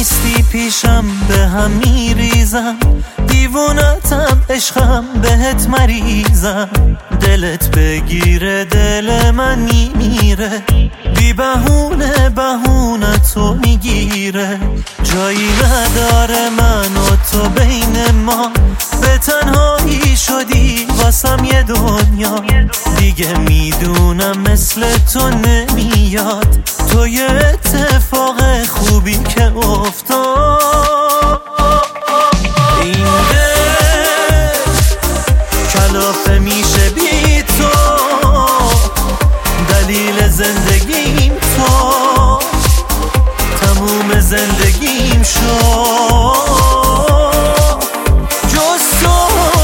نیستی پیشم به هم میریزم، دیوونتم عشقم بهت مریضم. دلت بگیره دل من میمیره، بی بهونه بهونتو میگیره. جایی نداره من و تو بین ما، به تنهایی شدی واسم یه دنیا. دیگه میدونم مثل تو نمیاد، تو یه اتفاق خوبی که افتاد. این دل کلافه میشه بی تو، دلیل زندگیم تو، تموم زندگیم شد. جز تو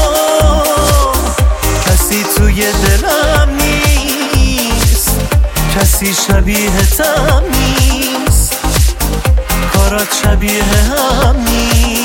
کسی توی دلم نیست، کسی شبیهتم نیست، کارات شبیه هم نیست.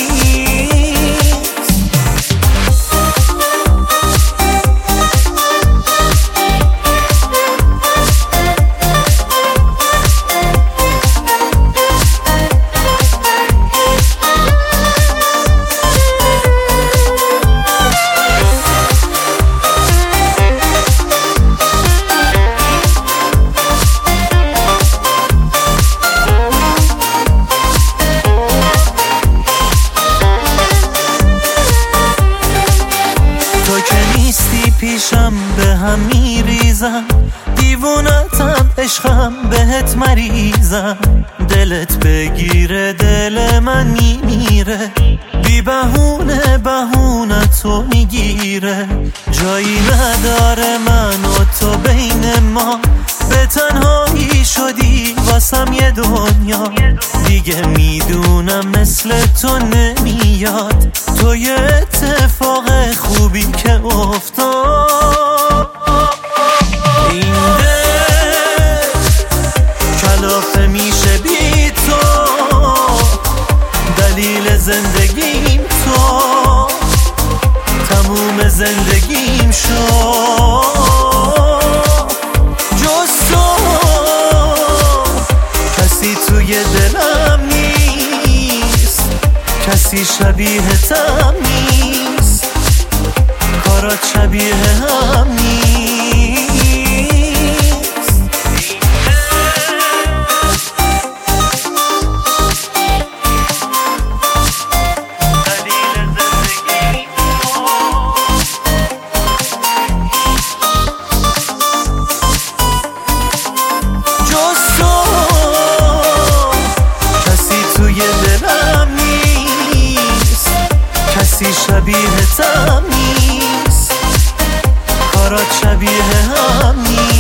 پیشم به هم میریزم، دیوونتم عشقم بهت مریضم. دلت بگیره دل من میمیره، بی بهونه بهونتو میگیره. جایی نداره من و تو بین ما، به تنهایی شدی واسم یه دنیا. دیگه میدونم مثل تو نمیاد، تو یه اتفاق خوبی که افتاد. این دل کلافه میشه بی تو، دلیل زندگیم تو، تموم زندگیم شد. جز تو کسی توی دلم نیست، کسی شبیهتم نیست، کارات شبیه هم نیست. کسی شبیهتم نیست، کارات شبیه هم نیست.